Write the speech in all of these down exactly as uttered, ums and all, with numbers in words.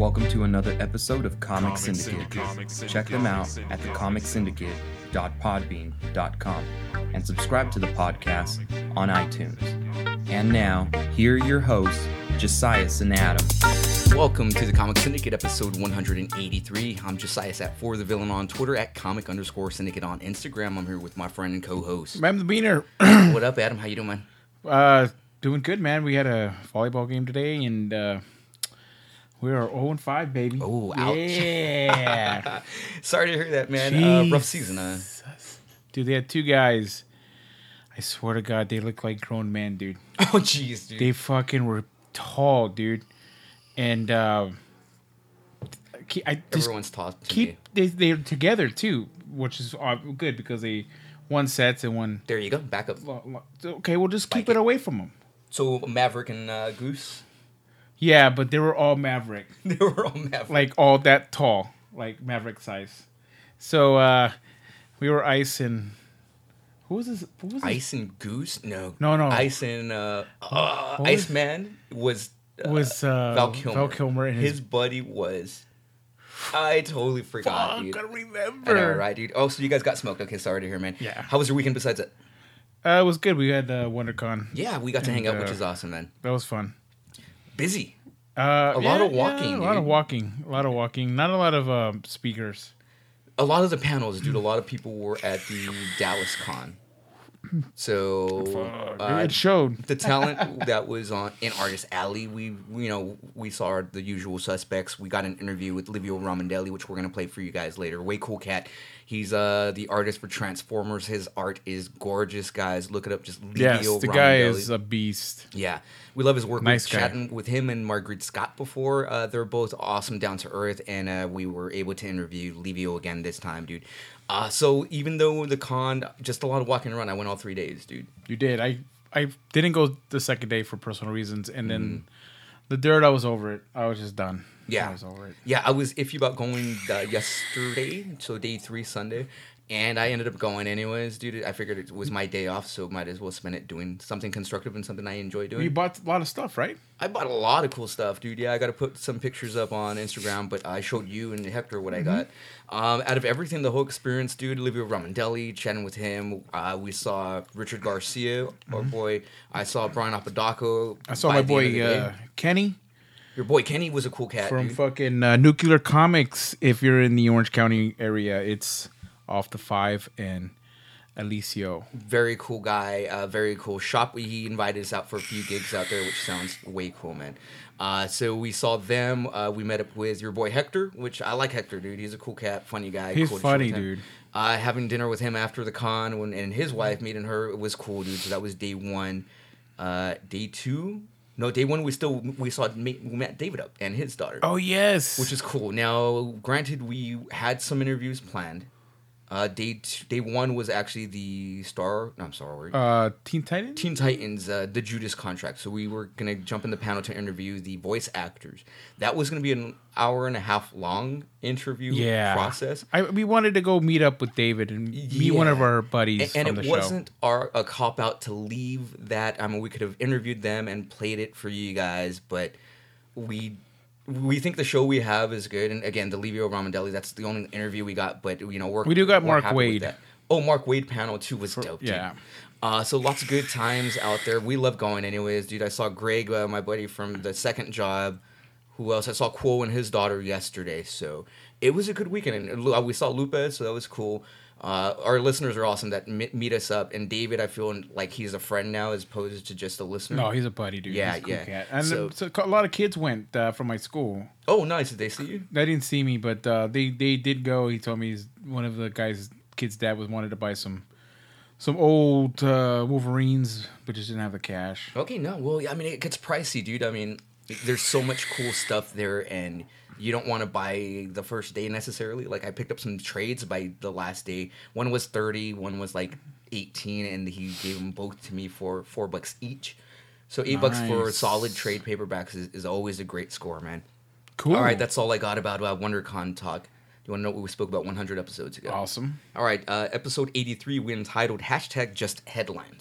Welcome to another episode of Comic, Comic Syndicate. Syndicate. Comic Check them out Syndicate. at the comic syndicate dot podbean dot com and subscribe to the podcast on iTunes. And now, here are your hosts, Josias and Adam. Welcome to the Comic Syndicate, episode one hundred eighty-three. I'm Josias at For The Villain on Twitter, at Comic underscore Syndicate on Instagram. I'm here with my friend and co-host. I'm the Beaner. What up, Adam? How you doing, man? Uh, doing good, man. We had a volleyball game today, and uh, we are oh and five, baby. Oh, ouch. Yeah. Sorry to hear that, man. Uh, rough Jesus. season, huh? Dude, they had two guys. I swear to God, they look like grown men, dude. Oh, jeez, dude. They fucking were tall, dude. And uh, keep, I just Everyone's taught to keep me. they they're together too, which is uh, good because they won sets and one. There you go. Back up. Okay, we'll just keep Like it it. away from them. So, Maverick and uh, Goose, Yeah, but they were all Maverick. they were all Maverick. Like all that tall, like Maverick size. So uh we were Ice and who was this? Who was this? Ice and Goose? No. No, no. Ice and uh, uh, What was- Iceman was uh, was uh, Val Kilmer. Val Kilmer and his, his. buddy was. I totally forgot, Fuck, dude. I I know, remember. right, dude? Oh, so you guys got smoked. Okay, sorry to hear, man. Yeah. How was your weekend besides it? Uh, it was good. We had uh, WonderCon. Yeah, we got to hang And, out, which uh, is awesome, man. That was fun. Busy. Uh, A lot of walking, a lot of dude. walking. A lot of walking. Not a lot of um, speakers. A lot of the panels, dude. A lot of people were at the Dallas Con. So Fuck, uh, it showed. the talent that was on in Artist Alley, we you know we saw the usual suspects. We got an interview with Livio Ramondelli, which we're gonna play for you guys later. Way cool cat. He's uh the artist for Transformers. His art is gorgeous, guys. Look it up. Just Livio Yes, the guy Ramondelli. is a beast. Yeah, we love his work. Nice We've guy. chatting with him and Margaret Scott before. Uh, they're both awesome, down to earth, and uh, we were able to interview Livio again this time, dude. Uh, so even though the con, just a lot of walking around, I went all three days, dude. You did. I I didn't go the second day for personal reasons, and then Mm-hmm. the dirt. I was over it. I was just done. Yeah. I was over it. Yeah, I was iffy about going uh, yesterday, so day three Sunday, and I ended up going anyways, dude. I figured it was my day off, so might as well spend it doing something constructive and something I enjoy doing. You bought a lot of stuff, right? I bought a lot of cool stuff, dude. Yeah, I got to put some pictures up on Instagram, but I showed you and Hector what I got. Um, out of everything, the whole experience, dude, Livio Ramondelli, chatting with him. Uh, we saw Richard Garcia, our boy. I saw Brian Apodaco. I saw by my the end of the boy day. uh, Kenny Your boy Kenny was a cool cat, from dude. fucking uh, Nuclear Comics. If you're in the Orange County area, it's off the five and Alicio. Very cool guy, uh, very cool shop. He invited us out for a few gigs out there, which sounds way cool, man. Uh, so we saw them. Uh, we met up with your boy Hector, which I like Hector, dude. He's a cool cat, funny guy. He's cool to chill funny, with him. dude. Uh, having dinner with him after the con when, and his wife, meeting her, it was cool, dude. So that was day one. Uh, day two? No, day one we still we saw we met David up and his daughter. Oh yes, Which is cool. Now, granted, we had some interviews planned. Uh, day t- day one was actually the Star. No, I'm sorry. uh, Teen Titans. Teen Titans, uh, the Judas contract. So we were gonna jump in the panel to interview the voice actors. That was gonna be an hour and a half long interview yeah, process. I, we wanted to go meet up with David and meet one of Yeah. our buddies And, from and the it wasn't show. our a cop out to leave that. I mean, we could have interviewed them and played it for you guys, but we we think the show we have is good. And again, the Livio Ramondelli, that's the only interview we got. But you know, we're We do got we're Mark happy with Wade. that. Oh, Mark Wade panel too was dope. Dude. yeah. Uh, so lots of good times out there. We love going anyways, dude. I saw Greg, uh, my buddy from the second job. Who else? I saw Quo and his daughter yesterday. So it was a good weekend. And Lu- we saw Lupe, so that was cool. Uh, our listeners are awesome that me- meet us up. And David, I feel like he's a friend now as opposed to just a listener. No, he's a buddy, dude. Yeah, He's a cool yeah. cat. And So- so, a lot of kids went uh, from my school. Oh, nice. Did they see you? They didn't see me, but uh, they they did go. He told me he's, one of the guys' kid's dad was wanted to buy some some old uh, Wolverines, but just didn't have the cash. Okay, no. Well, I mean, it gets pricey, dude. I mean, there's so much cool stuff there, and you don't want to buy the first day necessarily. Like, I picked up some trades by the last day. One was thirty, one was like eighteen, and he gave them both to me for four bucks each. So eight bucks for Nice. solid trade paperbacks is, is always a great score, man. Cool. All right, that's all I got about uh, WonderCon talk. Do you want to know what we spoke about one hundred episodes ago? awesome. All right, uh, episode eighty-three, we entitled hashtag just headlines.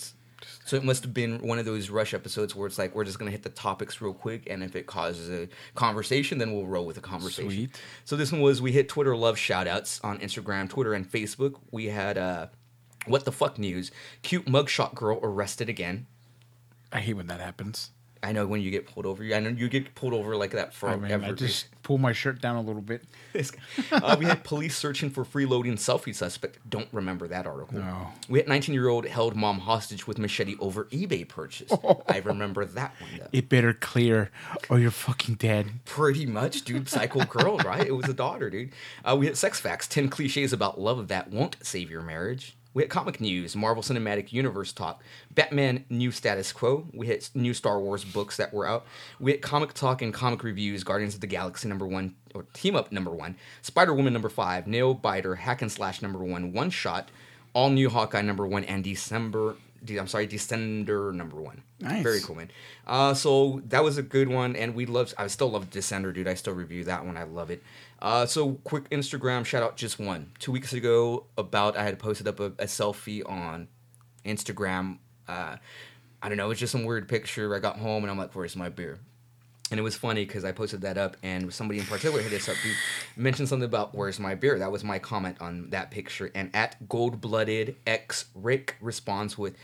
So it must have been one of those rush episodes where it's like, we're just going to hit the topics real quick, and if it causes a conversation, then we'll roll with the conversation. Sweet. So this one was, we hit Twitter love shout-outs on Instagram, Twitter, and Facebook. We had, uh, what the fuck news? Cute mugshot girl arrested again. I hate when that happens. I know when you get pulled over. I know you get pulled over like that I forever. mean, I just pull my shirt down a little bit. uh, we had police searching for freeloading selfie suspect. Don't remember that article. No. We had nineteen-year-old held mom hostage with machete over eBay purchase. I remember that one, though. It better clear or you're fucking dead. Pretty much, dude. Psycho girl, right? It was a daughter, dude. Uh, we had sex facts. ten cliches about love that won't save your marriage. We had comic news, Marvel Cinematic Universe talk, Batman new status quo. We had new Star Wars books that were out. We had comic talk and comic reviews, Guardians of the Galaxy number one, or Team Up number one, Spider Woman number five, Nail Biter, Hack and Slash number one, One Shot, All New Hawkeye number one, and December. I'm sorry, Descender number one. Nice. Very cool, man. Uh, so that was a good one, and we loved. I still love Descender, dude. I still review that one. I love it. Uh, so quick Instagram shout out, just one. Two weeks ago, about I had posted up a, a selfie on Instagram. Uh, I don't know, it's just some weird picture. I got home and I'm like, "Where's my beer?" And it was funny because I posted that up, and somebody in particular hit us up, dude, mentioned something about "Where's my beer?" That was my comment on that picture. And at Gold Blooded X Rick responds with,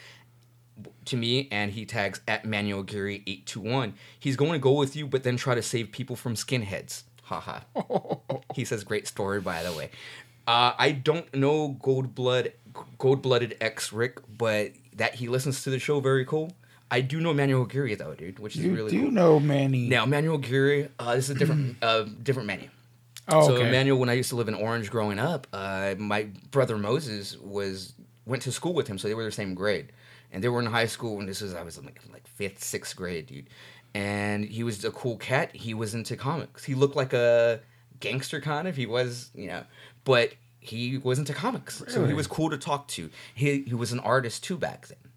to me, and he tags at Manuel Geary eight two one. He's going to go with you, but then try to save people from skinheads. Haha. He says, great story, by the way. Uh, I don't know Gold Blood, Gold Blooded X Rick, but that he listens to the show, very cool. I do know Manuel Geary though, dude, which is You really do cool. know Manny. Now, Manuel Geary, uh, this is a different, uh, different menu. Oh, So okay. Emmanuel, when I used to live in Orange growing up, uh, my brother Moses was went to school with him, so they were the same grade, and they were in high school. And this was I was in like like fifth, sixth grade, dude. And he was a cool cat. He was into comics. He looked like a gangster kind of. He was, you know, but he was into comics, so he Really? was cool to talk to. He he was an artist too back then.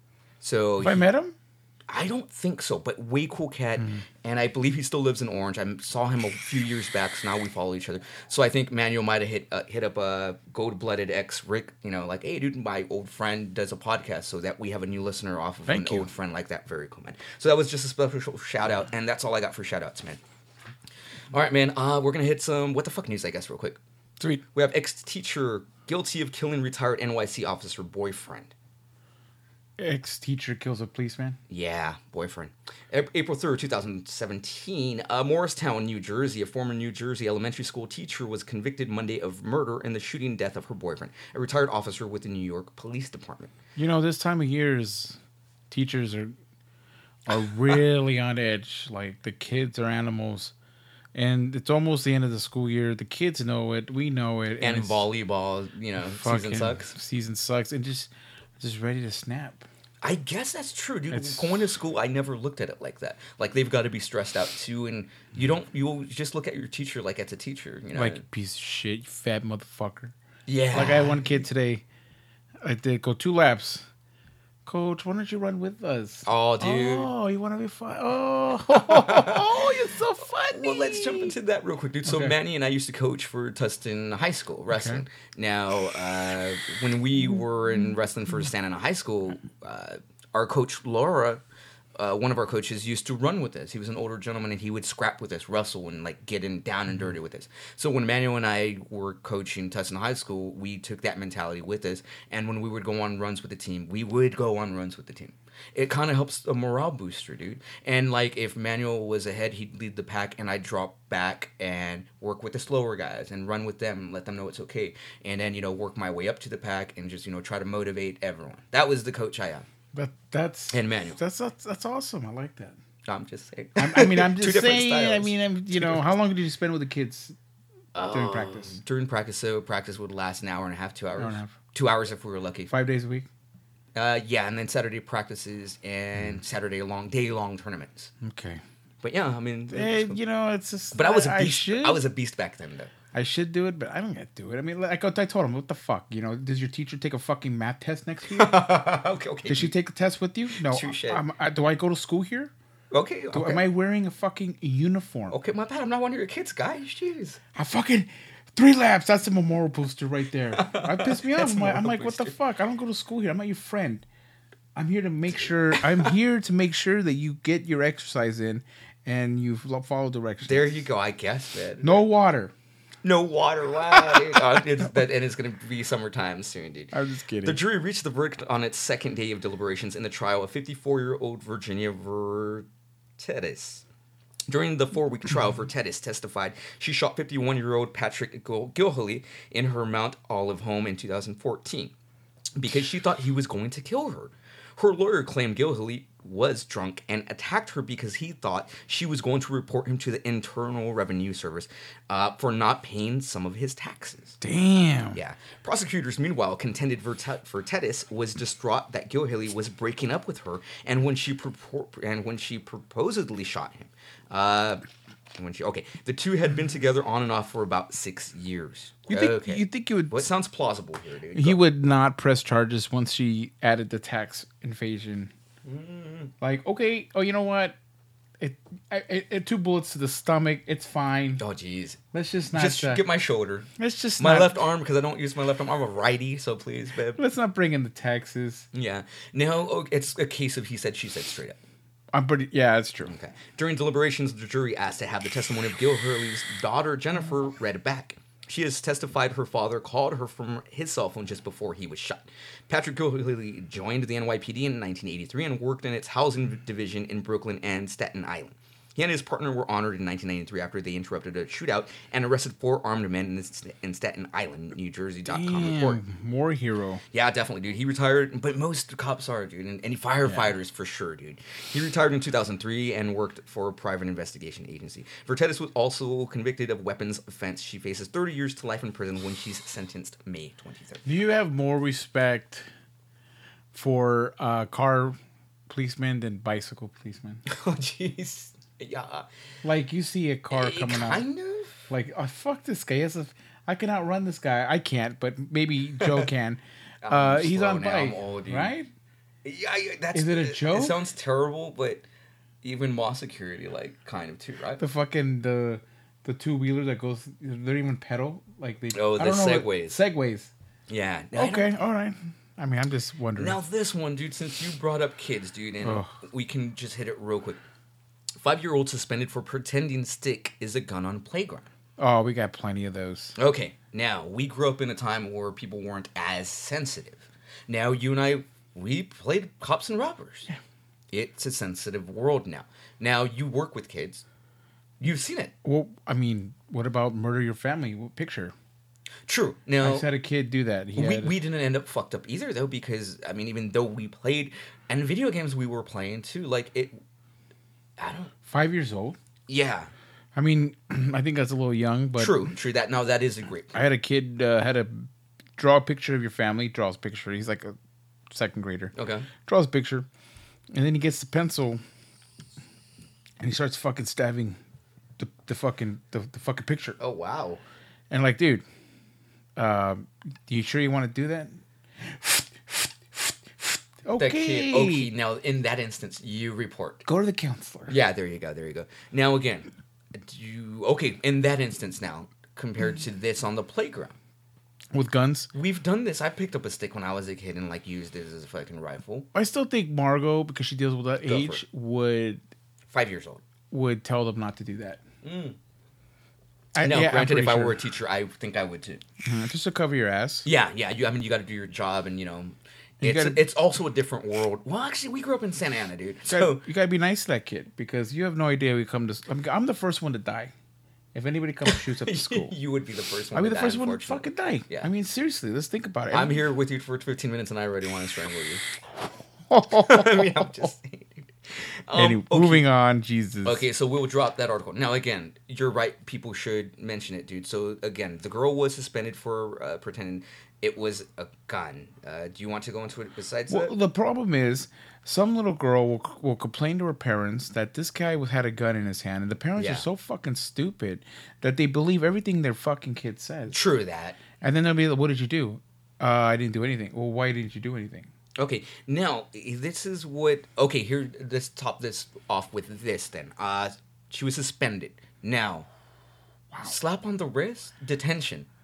So Have I he- met him? I don't think so, but way cool cat, Mm-hmm. and I believe he still lives in Orange. I saw him a few years back, so now we follow each other. So I think Manuel might have hit uh, hit up a Gold Blooded X Rick, you know, like, hey, dude, my old friend does a podcast, so that we have a new listener off of Thank an you. old friend like that. Very cool, man. So that was just a special shout out, and that's all I got for shout outs, man. All right, man. Uh, we're gonna hit some what the fuck news, I guess, real quick. Sweet. We have ex-teacher guilty of killing retired N Y C officer boyfriend. Ex-teacher kills a policeman. Yeah, boyfriend. A- April third, twenty seventeen, uh, Morristown, New Jersey, a former New Jersey elementary school teacher was convicted Monday of murder in the shooting death of her boyfriend, a retired officer with the New York Police Department. You know, this time of year is teachers are are really on edge. Like the kids are animals, and it's almost the end of the school year. The kids know it. We know it. And it's volleyball, you know, season fucking- sucks. Season sucks, and just just ready to snap. I guess that's true, dude. It's- Going to school, I never looked at it like that. Like, they've got to be stressed out, too, and you don't, you'll just look at your teacher like it's a teacher, you know? Like you piece of shit, you fat motherfucker. yeah. Like I had one kid today. I did go two laps. Coach, why don't you run with us? Oh, dude. Oh, you want to be fun? Oh, oh, you're so funny. Well, let's jump into that real quick, dude. So Okay. Manny and I used to coach for Tustin High School wrestling. Now, uh, when we were in wrestling for Santa Ana High School, uh, our coach Laura, uh, one of our coaches, used to run with us. He was an older gentleman, and he would scrap with us, wrestle, and like get in down and dirty with us. So when Manuel and I were coaching Tustin High School, we took that mentality with us. And when we would go on runs with the team, we would go on runs with the team. It kind of helps a morale booster, dude. And like if Manuel was ahead, he'd lead the pack, and I'd drop back and work with the slower guys and run with them and let them know it's okay. And then, you know, work my way up to the pack and just, you know, try to motivate everyone. That was the coach I am. But that's And Manuel. That's, that's that's awesome. I like that. I'm just saying. I, I mean, I'm Two just different saying. I styles. mean, I'm, you know, how long did you spend with the kids during Um, practice? During practice, so practice would last an hour and a half, two hours. and a half. Two hours if we were lucky. Five days a week. Uh, yeah, and then Saturday practices and Saturday long, day long tournaments. Okay. But yeah, I mean, it Hey, was cool. you know, it's just. but I was a I beast. should. I was a beast back then, though. I should do it, but I don't get to do it. I mean, like I told him, what the fuck? You know, does your teacher take a fucking math test next year? okay, okay. Does she take a test with you? No. Touche. I'm- I, do I go to school here? Okay, Do, okay. Am I wearing a fucking uniform? Okay, my bad. I'm not one of your kids, guys. Jeez. I fucking three laps. That's a memorial booster right there. That pissed me off. That's I'm like, I'm moral like, what the booster. fuck? I don't go to school here. I'm not your friend. I'm here to make sure. I'm here to make sure that you get your exercise in, and you follow directions. There you go. I guess, man. No water. No water. Wow. Dude. Oh, it's, that, and it's going to be summertime soon, dude. I'm just kidding. The jury reached the verdict on its second day of deliberations in the trial of fifty-four-year-old Virginia Vertetis. During the four-week trial, Vertetis testified she shot fifty-one-year-old Patrick Gil- Gilhooly in her Mount Olive home in two thousand fourteen because she thought he was going to kill her. Her lawyer claimed Gilhooly was drunk and attacked her because he thought she was going to report him to the Internal Revenue Service uh, for not paying some of his taxes. Damn. Yeah. Prosecutors, meanwhile, contended Vert- Vertetis was distraught that Gilhooly was breaking up with her, and when she purport- and when she proposedly shot him. Uh, when she okay, the two had been together on and off for about six years. You think? Okay. You think you would? What sounds plausible here, dude? He Go. would not press charges once she added the tax evasion. Mm. Like, okay, oh, you know what? It, it, it, two bullets to the stomach. It's fine. Oh, jeez. Let's just not. Just uh, get my shoulder. Let's just My not, left arm, because I don't use my left arm. I'm a righty, so please, babe. Let's not bring in the taxes. Yeah. No, oh, it's a case of he said, she said straight up. I'm pretty. Yeah, that's true. Okay. During deliberations, the jury asked to have the testimony of Gilhooly's daughter, Jennifer, read back. She has testified her father called her from his cell phone just before he was shot. Patrick Gilhooly joined the N Y P D in nineteen eighty-three and worked in its housing division in Brooklyn and Staten Island. He and his partner were honored in nineteen ninety-three after they interrupted a shootout and arrested four armed men in, in Staten Island, New Jersey dot com report. Damn, war hero. Yeah, definitely, dude. He retired, but most cops are, dude, and any firefighters yeah. for sure, dude. He retired in two thousand three and worked for a private investigation agency. Vertetis was also convicted of weapons offense. She faces thirty years to life in prison when she's sentenced May twenty-third. Do you have more respect for uh, car policemen than bicycle policemen? Oh, jeez. Yeah. Like, you see a car it, coming out. Kind of. Like, oh, fuck this guy. He has a, I can outrun this guy. I can't, but maybe Joe can. uh, he's on now. bike, I'm old, right? Yeah, that's. Is it a joke? It sounds terrible, but even mall security, like, kind of too, right? The fucking the the two wheeler that goes. They're even pedal. Like they. Oh, I the don't know segways. What, segways. Yeah. Okay. All right. I mean, I'm just wondering. Now this one, dude. Since you brought up kids, dude, and Ugh. we can just hit it real quick. Five-year-old suspended for pretending stick is a gun on playground. Oh, we got plenty of those. Okay, now, we grew up in a time where people weren't as sensitive. Now, you and I, we played cops and robbers. Yeah. It's a sensitive world now. Now, you work with kids. You've seen it. Well, I mean, what about Murder Your Family? What picture? True. I Now, just had a kid do that. He we, had, we didn't end up fucked up either, though, because, I mean, even though we played, and video games we were playing, too, like, it, I don't... Five years old? Yeah. I mean, I think that's a little young, but... True, true. That Now, that is a great point. I had a kid, uh, had a... Draw a picture of your family, draws a picture. He's like a second grader. Okay. Draws a picture, and then he gets the pencil, and he starts fucking stabbing the, the fucking the, the fucking picture. Oh, wow. And like, dude, uh, you sure you want to do that? Okay. That kid, okay, now in that instance, you report. Go to the counselor. Yeah, there you go, there you go. Now again, do you okay, in that instance now, compared to this on the playground. With guns? We've done this. I picked up a stick when I was a kid and like used it as a fucking rifle. I still think Margot, because she deals with that Go age, would Five years old. would tell them not to do that. Mm. I, No, yeah, I'm granted, if pretty I sure. were a teacher, I think I would too. Mhm, just to cover your ass. Yeah, yeah. You, I mean, you got to do your job, and you know, You it's gotta- it's also a different world. Well, actually, we grew up in Santa Ana, dude. You So gotta, you gotta be nice to that kid, because you have no idea we come to. I'm, I'm the first one to die. If anybody comes and shoots up the school, you would be the first one. I'll be to the die, first one to unfortunately. fucking die. Yeah. I mean, seriously, let's think about it. I'm here with you for fifteen minutes, and I already want to strangle you. I mean, I'm just saying. Dude. Um, Anyway, okay. moving on, Jesus. Okay, so we'll drop that article. Now, again, you're right. People should mention it, dude. So, again, the girl was suspended for uh, pretending it was a gun. Uh, do you want to go into it besides Well, that? the problem is, some little girl will will complain to her parents that this guy was had a gun in his hand, and the parents Yeah. are so fucking stupid that they believe everything their fucking kid says. True that. And then they'll be like, "What did you do?" Uh, I didn't do anything. Well, why didn't you do anything? Okay, now, this is what... Okay, here, let's top this off with this, then. Uh, she was suspended. Now, slap on the wrist, detention.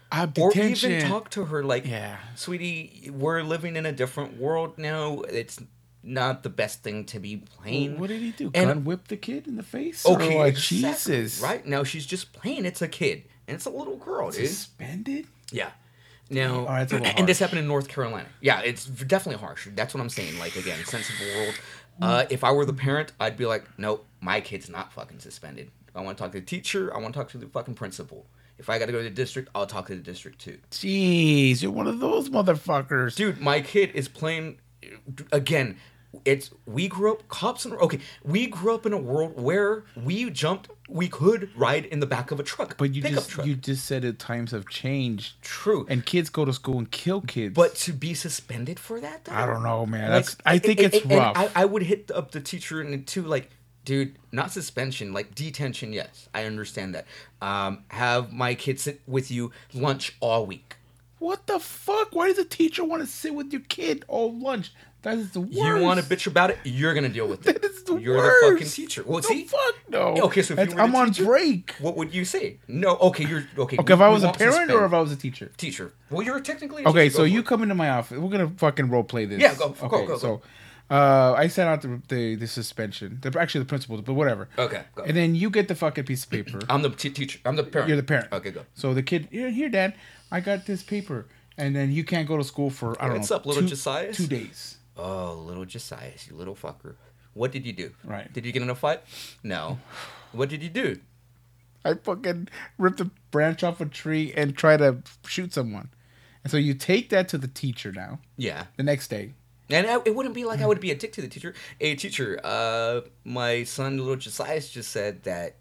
Uh, or detention. even talk to her like, Yeah. sweetie, we're living in a different world now. It's not the best thing to be playing. What did he do? And- Gun whip the kid in the face? Okay, Or what? exactly, Jesus. right? Now she's just playing. It's a kid. And it's a little girl, dude. Suspended? Yeah. Now, Oh, that's a little and this harsh. happened in North Carolina. Yeah, it's definitely harsh. That's what I'm saying. Like, again, sensible world. Uh, if I were the parent, I'd be like, nope, my kid's not fucking suspended. I want to talk to the teacher. I want to talk to the fucking principal. If I got to go to the district, I'll talk to the district too. Jeez, you're one of those motherfuckers. Dude, my kid is playing, again, it's, we grew up, cops, and, okay, we grew up in a world where we jumped, we could ride in the back of a truck. But you pickup just truck. you just said that times have changed. True. And kids go to school and kill kids. But to be suspended for that, though? I don't know, man. Like, That's I think and- it's and- and rough. I, I would hit up the teacher and too, like, dude, not suspension, like detention. Yes, I understand that. Um, have my kid sit with you lunch all week. What the fuck? Why does a teacher want to sit with your kid all lunch? That is the worst. You want to bitch about it? You're gonna deal with it. That is the You're worst. the fucking teacher. Well, the see, fuck no. Okay, so if That's- you were I'm the on teacher- break. what would you say? No, okay, you're okay. Okay, if we- I we was a won't parent suspend. or if I was a teacher. teacher, well, you're technically a Okay, teacher. so Go you for it. come into my office. We're gonna fucking role play this. Yeah, go- go, okay, go, go. So, uh, I sent out the, the the suspension. The, actually, the principal, but whatever. Okay, go. And then you get the fucking piece of paper. I'm the t- teacher. I'm the parent. You're the parent. Okay, go. So the kid, here, here, Dad, I got this paper, and then you can't go to school for I don't What's know. up, little two, Josiah? Two days. Oh, little Josias, you little fucker. What did you do? Right. Did you get in a fight? No. What did you do? I fucking ripped a branch off a tree and try to shoot someone. And so you take that to the teacher now. Yeah. The next day. And I, it wouldn't be like I would be a dick to the teacher. Hey, teacher, uh, my son, little Josias, just said that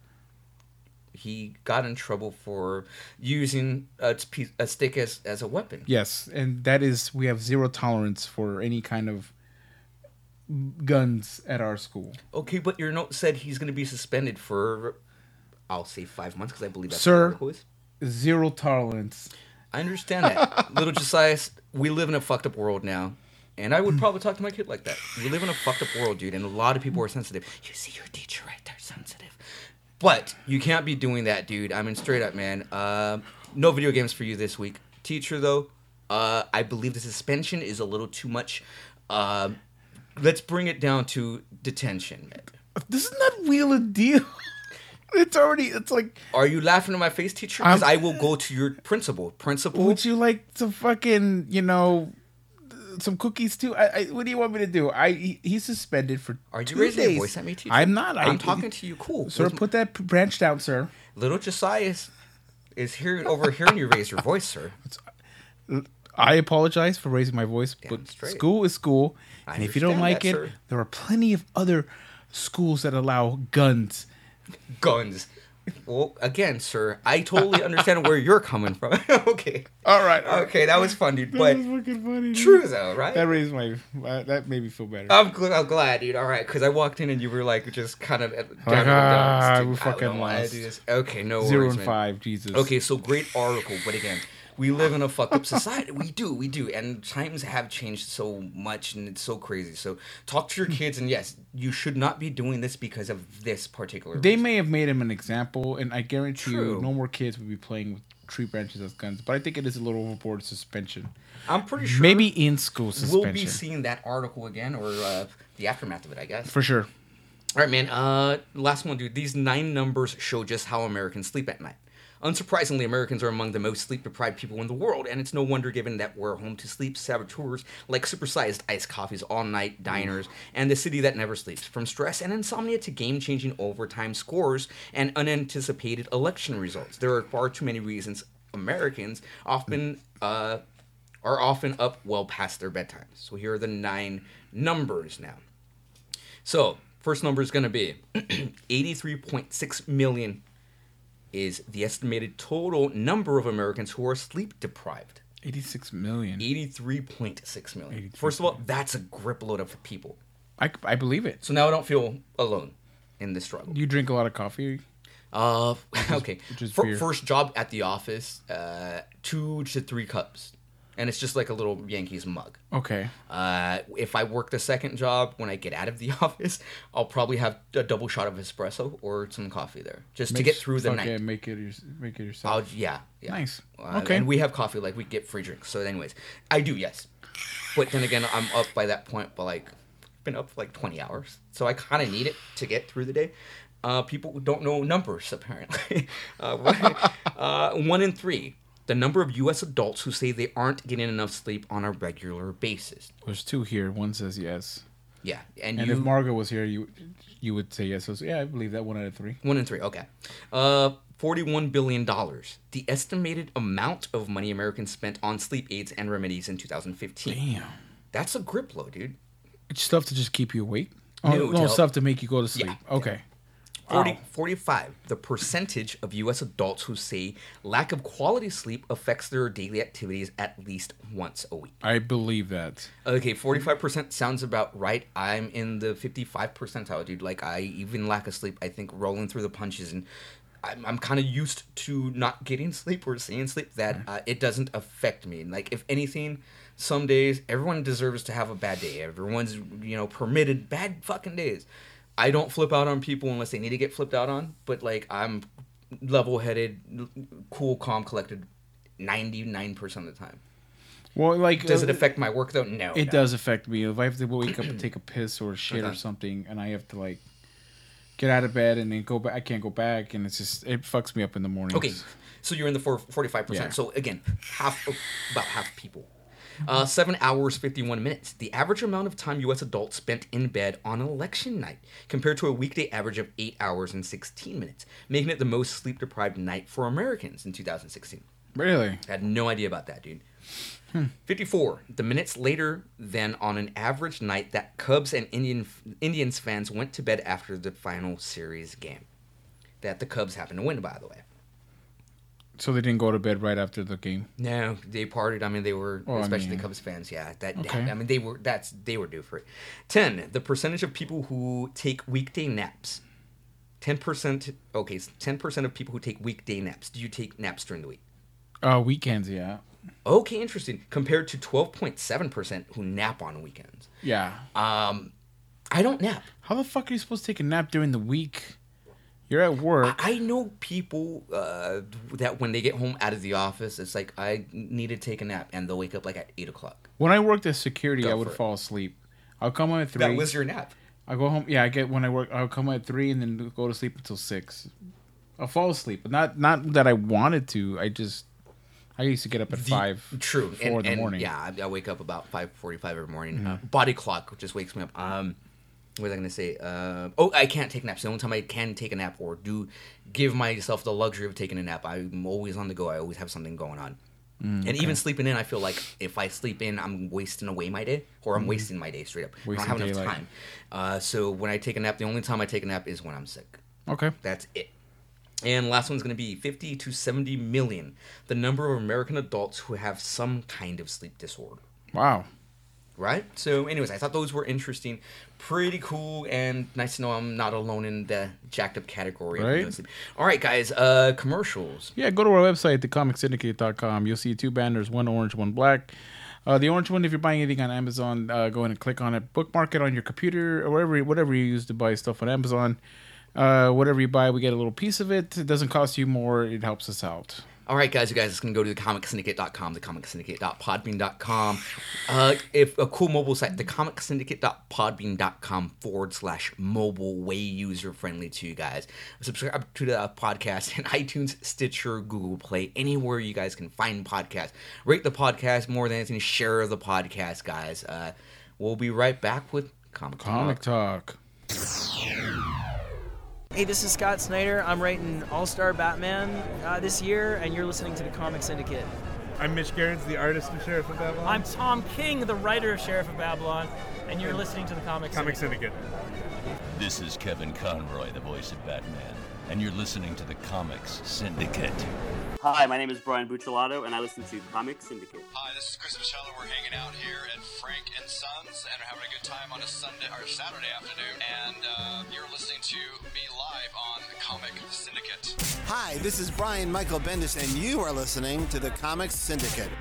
he got in trouble for using a, piece, a stick as, as a weapon. Yes, and that is we have zero tolerance for any kind of guns at our school. Okay, but your note said he's going to be suspended for, I'll say five months because I believe that's Sir. what the article is. Zero tolerance. I understand that. Little Josias, we live in a fucked up world now. And I would probably talk to my kid like that. We live in a fucked up world, dude, and a lot of people are sensitive. You see your teacher right there, sensitive. But you can't be doing that, dude. I mean, straight up, man. Uh, no video games for you this week. Teacher, though, uh, I believe the suspension is a little too much. Uh, let's bring it down to detention, man. This is not wheel a deal. It's already, it's like, Are you laughing in my face, teacher? Because I'm- I will go to your principal. Principal, would you like some fucking, you know, some cookies too? I, I what do you want me to do? I he, he's suspended for are you two raising days. your voice at me, teacher? I'm not. I, I'm talking to you cool. Sir, With- put that p- branch down, sir. Little Josiah is, is here overhearing you raise your voice, sir. I apologize for raising my voice, Damn but straight. school is school, I and if you don't understand like that, it, sir. there are plenty of other schools that allow guns. Guns. Well, again, sir, I totally understand where you're coming from. Okay. All right, Okay, that was fun, dude. That But was fucking funny. dude. true, though, right? That raised my. Uh, that made me feel better. I'm, gl- I'm glad, dude. All right, because I walked in and you were like just kind of at, down Like, in the ah, dumps, dude. we I don't fucking know why I lost. do this. Okay, no Zero worries, and man. five, Jesus. Okay, so great article, but again, we live in a fucked up society. We do, we do, and times have changed so much, and it's so crazy. So talk to your kids, and yes, you should not be doing this because of this particular. They reason. may have made him an example, and I guarantee True. you, no more kids will be playing with tree branches as guns. But I think it is a little overboard suspension. I'm pretty sure. Maybe in school suspension. we'll be seeing that article again, or uh, the aftermath of it, I guess. for sure. All right, man. Uh, last one, dude. These nine numbers show just how Americans sleep at night. Unsurprisingly, Americans are among the most sleep-deprived people in the world, and it's no wonder given that we're home to sleep saboteurs like supersized iced coffees all-night diners and the city that never sleeps. From stress and insomnia to game-changing overtime scores and unanticipated election results, there are far too many reasons Americans often uh, are often up well past their bedtimes. So here are the nine numbers now. So first number is going to be eighty-three point six million is the estimated total number of Americans who are sleep deprived. eighty-six million. eighty-three point six million. eighty-three First of all, that's a grip load of people. I, I believe it. So now I don't feel alone in this struggle. You drink a lot of coffee. Uh, okay. which is Fir- beer. First job at the office, uh, two to three cups. and it's just like a little Yankees mug. Okay. Uh, if I work the second job, when I get out of the office, I'll probably have a double shot of espresso or some coffee there, just to Make- get through the fuck night. Yeah, make it, your- make it I'll, yourself. yeah, yeah. Nice. Uh, Okay. And we have coffee, like we get free drinks. So, anyways, I do, yes. But then again, I'm up by that point, but like, been up for like twenty hours, so I kind of need it to get through the day. Uh, people don't know numbers apparently. uh, one, uh, one in three, the number of U S adults who say they aren't getting enough sleep on a regular basis. There's two here. One says yes. Yeah, and, And you. if Margo was here, you you would say yes. So yeah, I believe that one out of three. One in three, okay. Uh, forty-one billion dollars. The estimated amount of money Americans spent on sleep aids and remedies in two thousand fifteen. Damn. That's a grip blow, dude. It's stuff to just keep you awake. Oh, No, no, to help- stuff to make you go to sleep. Yeah. Okay. forty, Wow. forty-five. The percentage of U S adults who say lack of quality sleep affects their daily activities at least once a week. I believe that. Okay, forty-five percent sounds about right. I'm in the fifty-five percentile, dude. Like, I even lack of sleep, I think, rolling through the punches. And I'm, I'm kind of used to not getting sleep or seeing sleep that uh, it doesn't affect me. Like, if anything, some days, everyone deserves to have a bad day. Everyone's, you know, permitted bad fucking days. I don't flip out on people unless they need to get flipped out on. But, like, I'm level-headed, cool, calm, collected ninety-nine percent of the time. Well, like, Does uh, it affect my work, though? No. It no. does affect me. If I have to wake up and take a piss or shit or Okay. something, and I have to like get out of bed and then go back, I can't go back, and it's just it fucks me up in the morning. Okay, so you're in the four, forty-five percent. Yeah. So again, half, about half people. Uh, seven hours, fifty-one minutes. The average amount of time U S adults spent in bed on election night, compared to a weekday average of eight hours and sixteen minutes, making it the most sleep-deprived night for Americans in two thousand sixteen. Really? I had no idea about that, dude. fifty-four. The minutes later than on an average night that Cubs and Indian Indians fans went to bed after the final series game. That the Cubs happened to win, by the way. So they didn't go to bed right after the game. No, they partied. I mean, they were, Oh, I especially mean, the Cubs fans. Yeah, that. Okay. I mean, they were. That's they were due for it. Ten. The percentage of people who take weekday naps. Ten percent. Okay, ten percent of people who take weekday naps. Do you take naps during the week? Uh, weekends, yeah, Okay, interesting. Compared to twelve point seven percent who nap on weekends. yeah. Um, I don't nap. How the fuck are you supposed to take a nap during the week? You're at work. I know people uh, that when they get home out of the office, it's like I need to take a nap, and they'll wake up like at eight o'clock. When I worked as security, Go I would for it. fall asleep. I'll come home at three. That was your nap. I go home. Yeah, I get when I work. I'll come at three and then go to sleep until six. I'll fall asleep, but not not that I wanted to. I just I used to get up at The- five. True. four and, in the and, morning. Yeah, I, I wake up about five forty-five every morning. Mm-hmm. Uh, body clock just wakes me up. Um, what was I gonna say? Uh, oh, I can't take naps. The only time I can take a nap or do give myself the luxury of taking a nap, I'm always on the go. I always have something going on. Mm, And even sleeping in, I feel like if I sleep in, I'm wasting away my day, or I'm wasting my day straight up. I Mm-hmm. Wasting don't have enough daylight. time. Uh, so when I take a nap, the only time I take a nap is when I'm sick. Okay. That's it. And last one's going to be fifty to seventy million, the number of American adults who have some kind of sleep disorder. Wow. Right? So, anyways, I thought those were interesting. Pretty cool, and nice to know I'm not alone in the jacked up category. Right. Of no sleep. All right, guys, uh, commercials. Yeah, go to our website, the comic syndicate dot com. You'll see two banners, one orange, one black. Uh, the orange one, if you're buying anything on Amazon, uh, go in and click on it. Bookmark it on your computer or wherever, whatever you use to buy stuff on Amazon. Uh, whatever you buy, we get a little piece of it. It doesn't cost you more. It helps us out. All right, guys, you guys it's going to go to the comic syndicate dot com, the comic syndicate dot podbean dot com. Uh, if a cool mobile site, the comic syndicate dot podbean dot com forward slash mobile, way user-friendly to you guys. Subscribe to the podcast in iTunes, Stitcher, Google Play, anywhere you guys can find podcasts. Rate the podcast more than anything. Share the podcast, guys. Uh, we'll be right back with Comic Comic Talk. Talk. Hey, this is Scott Snyder. I'm writing All-Star Batman uh, this year, and you're listening to the Comic Syndicate. I'm Mitch Gerrans, the artist of Sheriff of Babylon. I'm Tom King, the writer of Sheriff of Babylon, and you're listening to the Comic Comic Syndicate. Syndicate. This is Kevin Conroy, the voice of Batman, and you're listening to the Comics Syndicate. Hi, my name is Brian Buccellato, and I listen to Comic Syndicate. Hi, this is Chris Michello. We're hanging out here at Frank and Sons and having a good time on a Sunday or Saturday afternoon. And uh, you're listening to me live on Comic Syndicate. Hi, this is Brian Michael Bendis, and you are listening to the Comic Syndicate.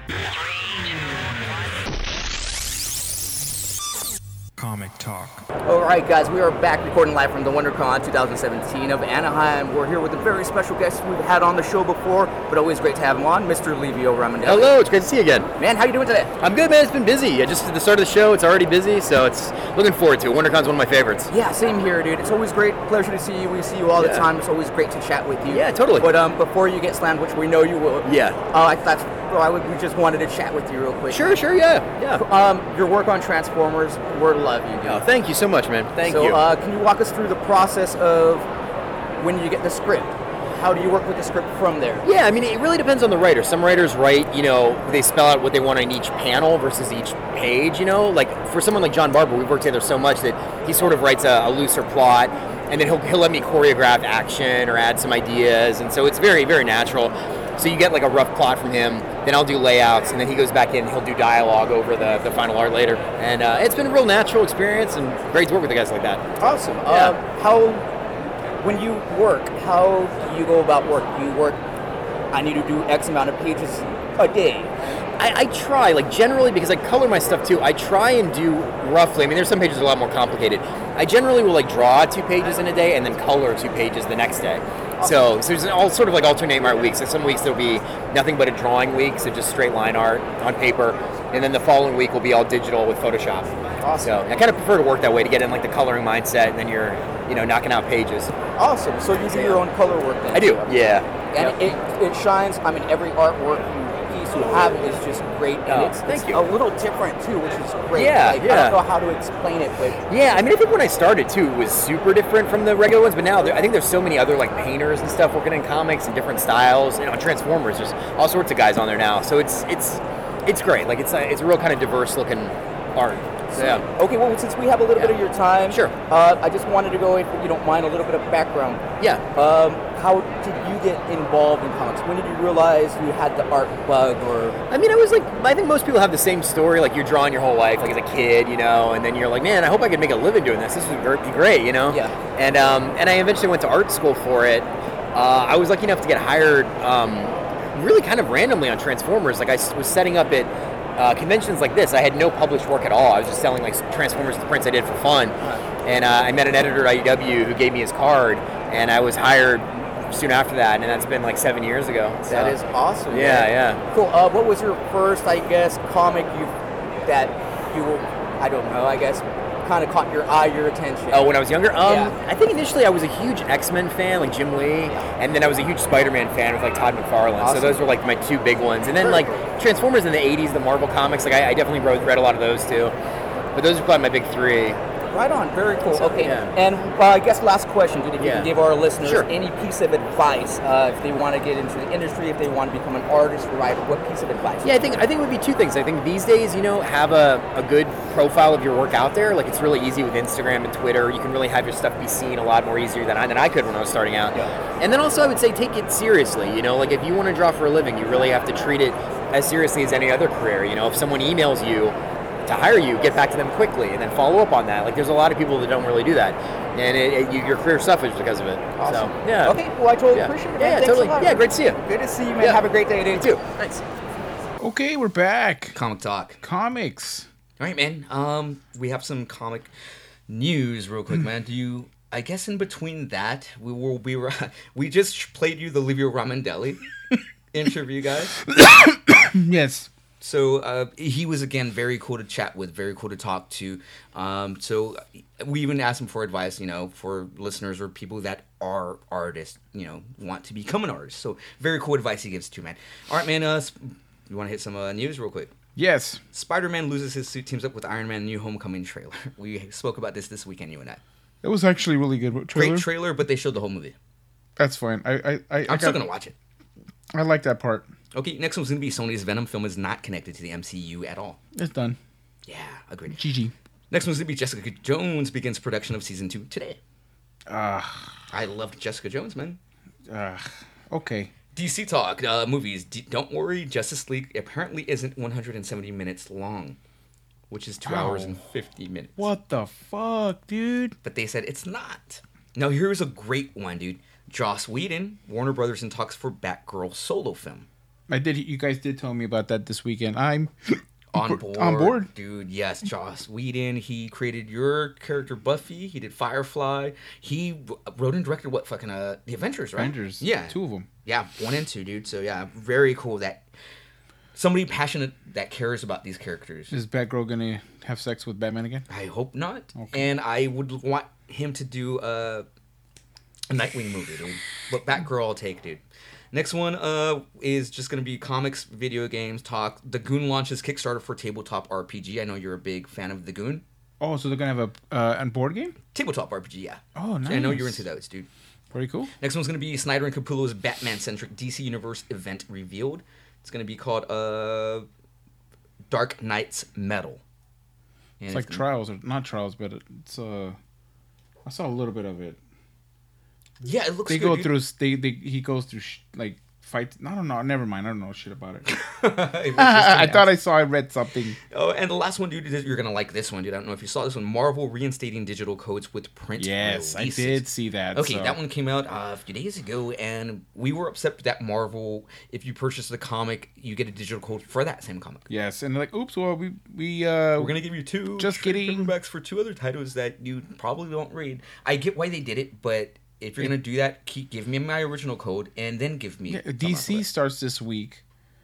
Comic Talk. All right, guys, we are back recording live from the WonderCon twenty seventeen of Anaheim. We're here with a very special guest we've had on the show before, but always great to have him on, Mister Livio Ramondelli. Hello, it's great to see you again. Man, how you doing today? I'm good, man. It's been busy. Yeah, just at the start of the show, it's already busy, so it's looking forward to it. WonderCon's one of my favorites. Yeah, same here, dude. It's always great. Pleasure to see you. We see you all Yeah. the time. It's always great to chat with you. Yeah, totally. But um, before you get slammed, which we know you will. Yeah. Uh, I thought well, I would, we just wanted to chat with you real quick. Sure, sure, yeah, yeah. Um, your work on Transformers, we're love you, dude. Oh, thank you so much, man. Thank so, you. So, uh, can you walk us through the process of when you get the script? How do you work with the script from there? Yeah, I mean, it really depends on the writer. Some writers write, you know, they spell out what they want on each panel versus each page, you know? Like, for someone like John Barber, we've worked together so much that he sort of writes a, a looser plot, and then he'll, he'll let me choreograph action or add some ideas, and so it's very, very natural. So you get like a rough plot from him, then I'll do layouts, and then he goes back in and he'll do dialogue over the, the final art later. And uh, it's been a real natural experience and great to work with the guys like that. Awesome. Yeah. Uh, how, when you work, how do you go about work? Do you work, I need to do X amount of pages a day? I, I try, like generally, because I color my stuff too, I try and do roughly, I mean, there's some pages that are a lot more complicated. I generally will like draw two pages in a day and then color two pages the next day. So, so there's all sort of like alternate art weeks. So some weeks there'll be nothing but a drawing week, so just straight line art on paper, and then the following week will be all digital with Photoshop. Awesome. So I kind of prefer to work that way to get in like the coloring mindset, and then you're, you know, knocking out pages. Awesome. So you do your own color work then? I do. too? Yeah. And Yep. it, it shines. I mean, every artwork piece you have is just great, and Oh, it's, thank it's you. a little different too, which is great. Yeah, like, I yeah. don't know how to explain it, but Yeah, I mean, I think when I started too, it was super different from the regular ones. But now, there, I think there's so many other like painters and stuff working in comics and different styles. You know, Transformers, there's all sorts of guys on there now. So it's it's it's great. Like it's a, it's a real kind of diverse looking art. So, yeah. Okay, well, since we have a little bit of your time, Sure. Uh, I just wanted to go, if you don't mind, a little bit of background. Yeah. Um, how did you get involved in comics? When did you realize you had the art bug, or? I mean, I was like, I think most people have the same story. Like you're drawing your whole life, like as a kid, you know, and then you're like, man, I hope I could make a living doing this. This would be great, you know. Yeah. And um, and I eventually went to art school for it. Uh, I was lucky enough to get hired, um, really kind of randomly on Transformers. Like I s- was setting up at uh, conventions like this. I had no published work at all. I was just selling like Transformers prints I did for fun. And uh, I met an editor at I D W who gave me his card, and I was hired soon after that, and that's been like seven years ago. So. That is awesome. Yeah, man. yeah. Cool. Uh, what was your first, I guess, comic you that you, I don't know, I guess, kind of caught your eye, your attention? Oh, when I was younger? Um, Yeah. I think initially I was a huge X-Men fan, like Jim Lee, and then I was a huge Spider-Man fan with like Todd McFarlane. Awesome. So those were like my two big ones. And then like Transformers in the eighties, the Marvel comics, like I, I definitely read, read a lot of those too. But those are probably my big three. Right on. Very cool. So, Okay. yeah. And uh, I guess last question, dude, if you Yeah. can give our listeners Sure. any piece of advice, uh, if they want to get into the industry, if they want to become an artist, writer, what piece of advice? Yeah, I think I think it would be two things. I think these days, you know, have a, a good profile of your work out there. Like it's really easy with Instagram and Twitter. You can really have your stuff be seen a lot more easier than I than I could when I was starting out. Yeah. And then also I would say take it seriously. You know, like if you want to draw for a living, you really have to treat it as seriously as any other career. You know, if someone emails you to hire you, get back to them quickly and then follow up on that. Like there's a lot of people that don't really do that, and it, it, you, your career suffers because of it. Awesome. So yeah. Okay. Well, I totally Yeah. appreciate it. Yeah, man. yeah, Thanks totally. a lot, Yeah, man. great to see you. Good to see you, man. Yeah. Have a great day, dude. You too. Thanks. Okay, we're back. Comic talk. Comics. All right, man. Um, we have some comic news, real quick, man. Do you? I guess in between that, we will be. We just played you the Livio Ramondelli interview, guys. Yes. So uh, he was again very cool to chat with, very cool to talk to. Um, so we even asked him for advice, you know, for listeners or people that are artists, you know, want to become an artist. So very cool advice he gives too, man. All right, man. Uh, you want to hit some uh, news real quick? Yes. Spider-Man loses his suit, teams up with Iron Man New Homecoming trailer. We spoke about this this weekend, you and I. It was actually a really good trailer. Great trailer, but they showed the whole movie. That's fine. I, I, I, I'm I got, still gonna watch it. I like that part. Okay, next one's gonna be Sony's Venom film is not connected to the M C U at all. It's done. Yeah, agreed. G G. Next one's gonna be Jessica Jones begins production of season two today. Ah. I loved Jessica Jones, man. Uh, okay. D C talk, uh, movies. D- don't worry, Justice League apparently isn't one hundred seventy minutes long, which is two Wow. hours and fifty minutes. What the fuck, dude? But they said it's not. Now here's a great one, dude. Joss Whedon, Warner Brothers in talks for Batgirl solo film. I did. You guys did tell me about that this weekend. I'm On board, on board, dude. Yes, Joss Whedon. He created your character Buffy. He did Firefly. He wrote and directed what fucking uh the Avengers, right? Avengers. Yeah, two of them. Yeah, one and two, dude. So yeah, very cool that somebody passionate that cares about these characters. Is Batgirl gonna have sex with Batman again? I hope not. Okay. And I would want him to do a, a Nightwing movie, dude. But Batgirl I'll take, dude. Next one uh, is just going to be comics, video games, talk. The Goon launches Kickstarter for tabletop R P G. I know you're a big fan of The Goon. Oh, so they're going to have a uh, a board game? Tabletop R P G, yeah. Oh, nice. I know you're into those, dude. Pretty cool. Next one's going to be Snyder and Capullo's Batman-centric D C Universe event revealed. It's going to be called uh, Dark Knights Metal. And It's like gonna... Trials, or not Trials, but it's uh, I saw a little bit of it. Yeah, it looks they good, go dude. through they, they he goes through sh- like fights. I don't know. Never mind. I don't know shit about it. It I thought I saw. I read something. Oh, and the last one, dude, is you're gonna like this one, dude. I don't know if you saw this one. Marvel reinstating digital codes with print. Yes, I releases. did see that. Okay, so. that one came out uh, a few days ago, and we were upset that Marvel, if you purchase the comic, you get a digital code for that same comic. Yes, and they're like, oops, well, we we uh, We're gonna give you two just trade kidding paperbacks for two other titles that you probably don't read. I get why they did it, but if you're gonna do that, keep give me my original code and then give me. Yeah, D C starts this week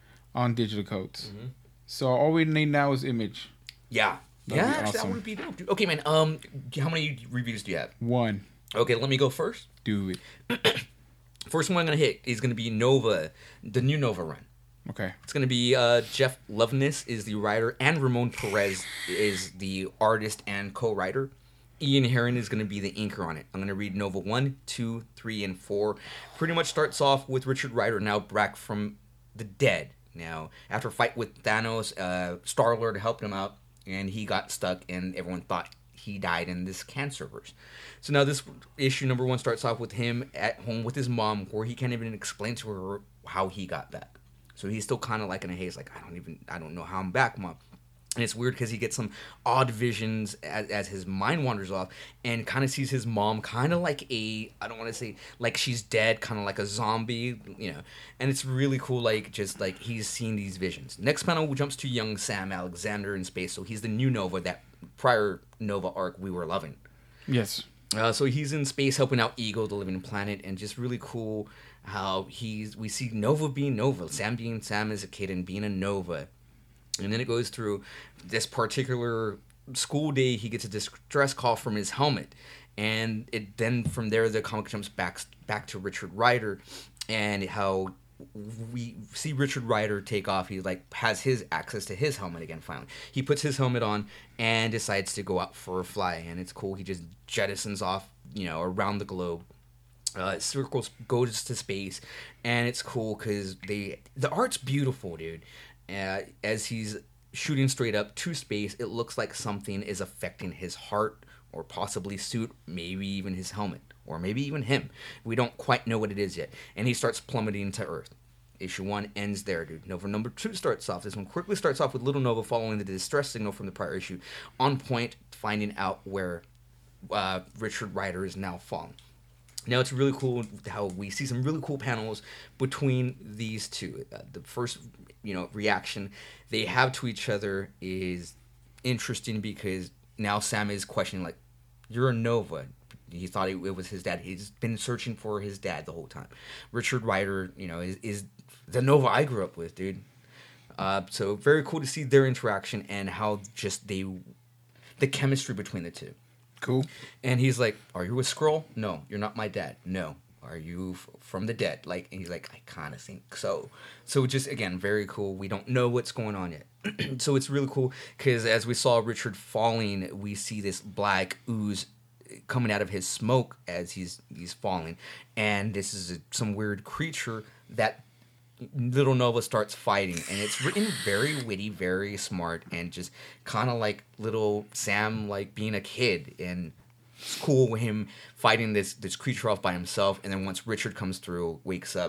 on digital codes. Mm-hmm. So all we need now is Image. Yeah, That'd yeah, be actually, awesome. that would be dope, dude. Okay, man. Um, how many reviews do you have? One. Okay, let me go first. Do it. First one I'm gonna hit is gonna be Nova, the new Nova run. Okay. It's gonna be uh, Jeff Loveness is the writer, and Ramon Perez is the artist and co-writer. Ian Herron is gonna be the inker on it. I'm gonna read Nova one, two, three, and four. Pretty much starts off with Richard Rider now back from the dead. Now, after a fight with Thanos, uh, Star-Lord helped him out, and he got stuck, and everyone thought he died in this cancerverse. So now this issue number one starts off with him at home with his mom, where he can't even explain to her how he got back. So he's still kind of like in a haze, like, I don't even, I don't know how I'm back, Mom. And it's weird because he gets some odd visions as, as his mind wanders off and kind of sees his mom kind of like a, I don't want to say like she's dead, kind of like a zombie, you know. And it's really cool, like just like he's seeing these visions. Next panel jumps to young Sam Alexander in space. So he's the new Nova, that prior Nova arc we were loving. Yes. Uh, so he's in space helping out Ego, the living planet, and just really cool how he's we see Nova being Nova, Sam being Sam as a kid and being a Nova. And then it goes through this particular school day. He gets a distress call from his helmet, and it then from there the comic jumps back back to Richard Rider, and how we see Richard Rider take off. He like has his access to his helmet again. Finally, he puts his helmet on and decides to go out for a fly, and it's cool. He just jettisons off, you know, around the globe. Uh, circles goes to space, and it's cool because they the art's beautiful, dude. Uh, as he's shooting straight up to space, it looks like something is affecting his heart, or possibly suit, maybe even his helmet, or maybe even him. We don't quite know what it is yet. And he starts plummeting to Earth. Issue one ends there, dude. Nova number two starts off. This one quickly starts off with Little Nova following the distress signal from the prior issue, on point, finding out where uh, Richard Rider is now fallen. Now it's really cool how we see some really cool panels between these two. Uh, the first, you know, reaction they have to each other is interesting because now Sam is questioning, like, you're a Nova. He thought it was his dad. He's been searching for his dad the whole time. Richard Rider, you know, is, is the Nova I grew up with, dude. Uh, so very cool to see their interaction and how just they, the chemistry between the two. Cool. And he's like, are you a Skrull? No, you're not my dad. No. Are you f- from the dead? Like, and he's like, I kind of think so. So just, again, very cool. We don't know what's going on yet. So it's really cool because as we saw Richard falling, we see this black ooze coming out of his smoke as he's he's falling. And this is a, some weird creature that Little Nova starts fighting, and it's written very witty, very smart, and just kind of like little Sam, like being a kid, and it's cool with him fighting this this creature off by himself. And then once Richard comes through, wakes up,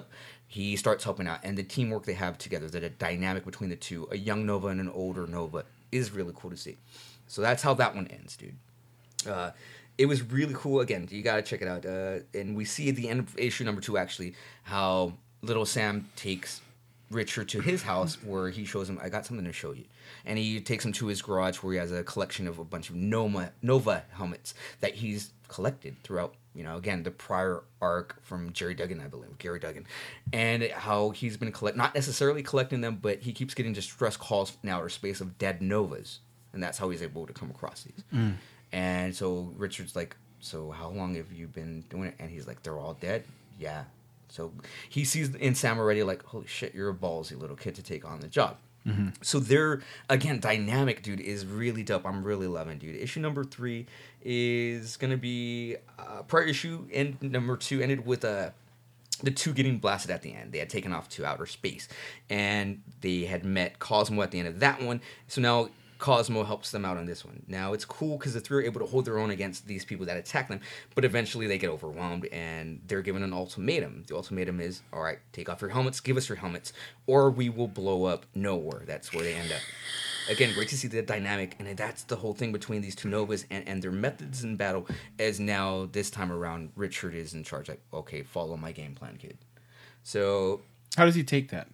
he starts helping out, and the teamwork they have together, the dynamic between the two, a young Nova and an older Nova, is really cool to see. So that's how that one ends, dude. Uh, it was really cool. Again, you gotta check it out. Uh, and we see at the end of issue number two, actually, how little Sam takes Richard to his house, where he shows him, I got something to show you. And he takes him to his garage, where he has a collection of a bunch of Nova, Nova helmets that he's collected throughout, you know, again, the prior arc from Jerry Duggan, I believe, Gary Duggan, and how he's been collect not necessarily collecting them, but he keeps getting distress calls in outer space of dead Novas, and that's how he's able to come across these. Mm. And so Richard's like, so how long have you been doing it? And he's like, they're all dead? Yeah. So he sees in Sam already like, holy shit, you're a ballsy little kid to take on the job. Mm-hmm. So their, again, dynamic, dude, is really dope. I'm really loving, dude. Issue number three is going to be, uh, prior issue and number two ended with uh, the two getting blasted at the end. They had taken off to outer space, and they had met Cosmo at the end of that one. So now Cosmo helps them out on this one. Now, it's cool because the three are able to hold their own against these people that attack them, but eventually they get overwhelmed, and they're given an ultimatum. The ultimatum is, all right, take off your helmets, give us your helmets, or we will blow up nowhere. That's where they end up. Again, great to see the dynamic, and that's the whole thing between these two Novas and, and their methods in battle, as now, this time around, Richard is in charge. Like, okay, follow my game plan, kid. So... How does he take that?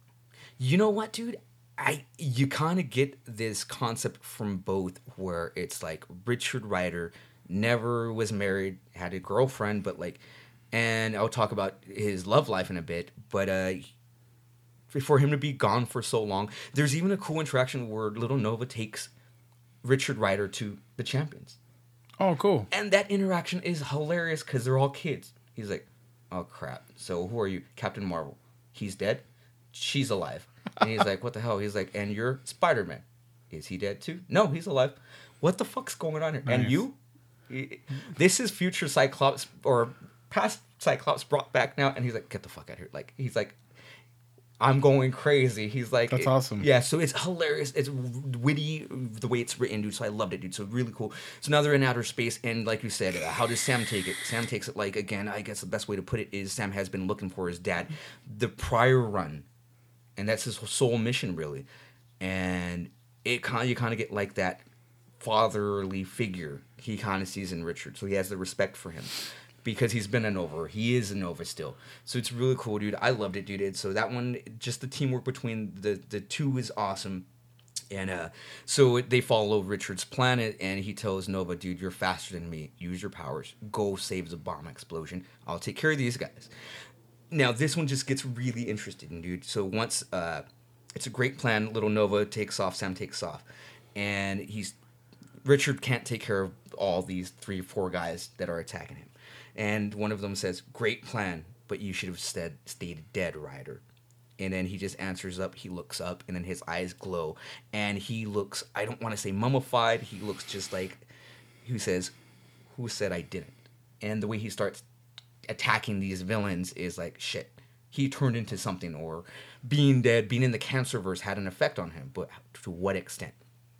You know what, dude? I you kind of get this concept from both, where it's like Richard Rider never was married, had a girlfriend, but like, and I'll talk about his love life in a bit, but uh, for him to be gone for so long, there's even a cool interaction where little Nova takes Richard Rider to the champions. Oh, cool. And that interaction is hilarious because they're all kids. He's like, oh crap, so who are you? Captain Marvel. He's dead? She's alive. And he's like, what the hell? He's like, and you're Spider-Man. Is he dead too? No, he's alive. What the fuck's going on here? Nice. And you? This is future Cyclops, or past Cyclops brought back now. And he's like, get the fuck out of here. Like, he's like, I'm going crazy. He's like... That's it, awesome. Yeah, so it's hilarious. It's witty the way it's written, dude. So I loved it, dude. So really cool. So now they're in outer space, and like you said, uh, how does Sam take it? Sam takes it like, again, I guess the best way to put it is Sam has been looking for his dad. The prior run... And that's his sole mission, really. And it kind of, you kind of get like that fatherly figure he kind of sees in Richard. So he has the respect for him because he's been a Nova. He is a Nova still. So it's really cool, dude. I loved it, dude. So that one, just the teamwork between the, the two is awesome. And uh, so they follow Richard's planet, and he tells Nova, dude, you're faster than me. Use your powers. Go save the bomb explosion. I'll take care of these guys. Now, this one just gets really interesting, dude. So once, uh, it's a great plan. Little Nova takes off, Sam takes off. And he's, Richard can't take care of all these three or four guys that are attacking him. And one of them says, great plan, but you should have stayed, stayed dead, Ryder. And then he just answers up, he looks up, and then his eyes glow. And he looks, I don't want to say mummified, he looks just like, he says, who said I didn't? And the way he starts attacking these villains is like, shit, he turned into something, or being dead, being in the Cancerverse had an effect on him, but to what extent?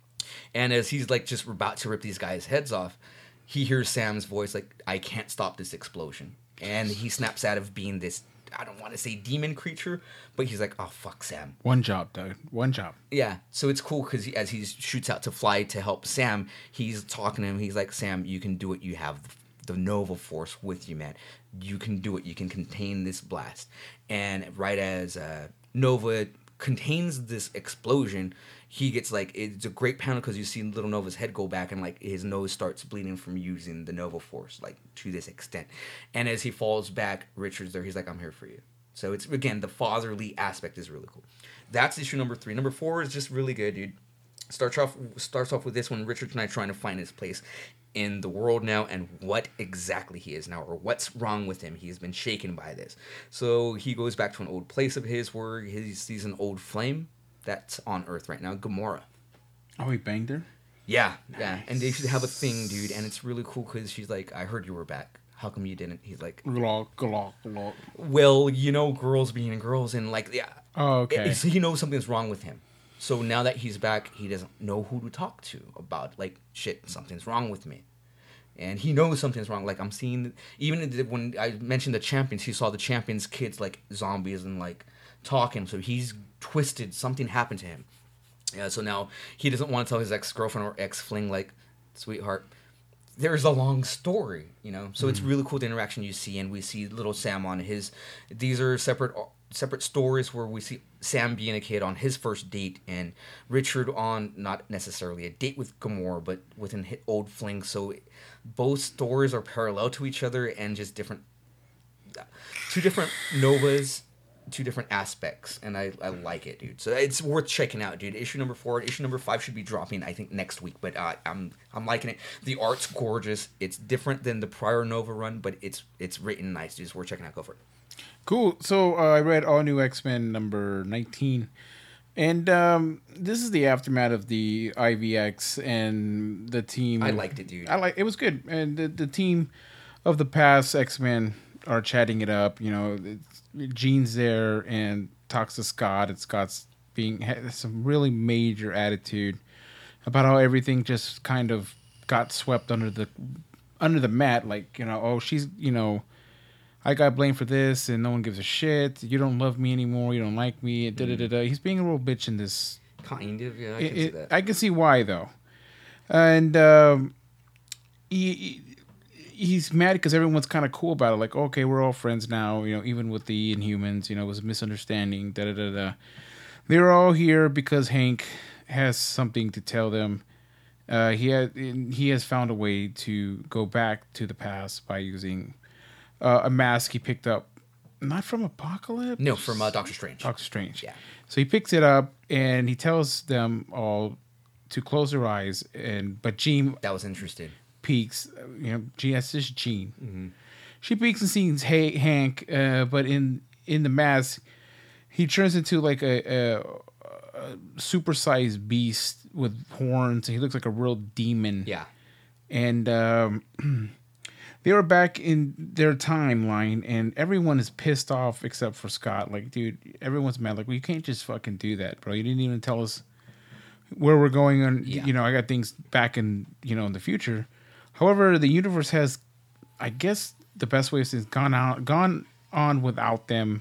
And as he's like just about to rip these guys' heads off, he hears Sam's voice like, I can't stop this explosion. And he snaps out of being this, I don't want to say demon creature, but he's like, oh, fuck, Sam. One job, dude. One job. Yeah. So it's cool because he, as he shoots out to fly to help Sam, he's talking to him. He's like, Sam, you can do it. You have the Nova Force with you, man. You can do it. You can contain this blast. And right as uh, Nova contains this explosion, he gets like, it's a great panel because you see little Nova's head go back, and like his nose starts bleeding from using the Nova Force, like to this extent. And as he falls back, Richard's there. He's like, I'm here for you. So it's, again, the fatherly aspect is really cool. That's issue number three. Number four is just really good, dude. Starts off starts off with this one, Richard and I trying to find his place in the world now, and what exactly he is now, or what's wrong with him. He's been shaken by this. So he goes back to an old place of his where he sees an old flame that's on Earth right now, Gamora. Oh, he banged her? Yeah, nice. Yeah. And they should have a thing, dude, and it's really cool because she's like, I heard you were back. How come you didn't? He's like, glog, glog, glog. Well, you know, girls being girls, and like, yeah. Oh, okay. It, he knows something's wrong with him. So now that he's back, he doesn't know who to talk to about, like, shit, something's wrong with me. and he knows something's wrong. Like I'm seeing, even when I mentioned the champions, he saw the champions' kids like zombies and like talking. So he's twisted. Something happened to him. Yeah. So now he doesn't want to tell his ex girlfriend or ex fling like, sweetheart, there's a long story, you know. So mm-hmm. it's really cool the interaction you see, and we see little Sam on his. These are separate separate stories where we see Sam being a kid on his first date, and Richard on not necessarily a date with Gamora, but with an old fling. So both stories are parallel to each other and just different, two different Novas, two different aspects, and I, I like it, dude. So it's worth checking out, dude. Issue number four, issue number five should be dropping, I think, next week. But uh, I'm I'm liking it. The art's gorgeous. It's different than the prior Nova run, but it's it's written nice, dude. It's worth checking out. Go for it. Cool. So uh, I read All New X-Men number nineteen, and um, this is the aftermath of the I V X and the team. I liked it, dude. I like it was good, and the the team of the past X-Men are chatting it up. You know, it's, Jean's there and talks to Scott, and Scott's being has some really major attitude about how everything just kind of got swept under the under the mat. Like, you know, oh, she's, you know, I got blamed for this, and no one gives a shit. You don't love me anymore. You don't like me. Da da da da. He's being a real bitch in this. Kind of, yeah. I it, can see it, that. I can see why though, and um, he. he He's mad because everyone's kind of cool about it. Like, okay, we're all friends now. You know, even with the Inhumans, you know, it was a misunderstanding. Da da da da. They're all here because Hank has something to tell them. Uh, he had he has found a way to go back to the past by using uh, a mask he picked up, not from Apocalypse. No, from uh, Doctor Strange. Doctor Strange. Yeah. So he picks it up and he tells them all to close their eyes. And but Jean, that was interesting. Peeks, you know, Jean, that's just Jean. Mm-hmm. She peeks and sees hey, Hank, uh, but in in the mask, he turns into like a, a, a supersized beast with horns, and he looks like a real demon. Yeah, and um, they were back in their timeline, and everyone is pissed off except for Scott. Like, dude, everyone's mad. Like, well, you can't just fucking do that, bro. You didn't even tell us where we're going. On, yeah. You know, I got things back in, you know, in the future. However, the universe has, I guess, the best way is gone out, gone on without them,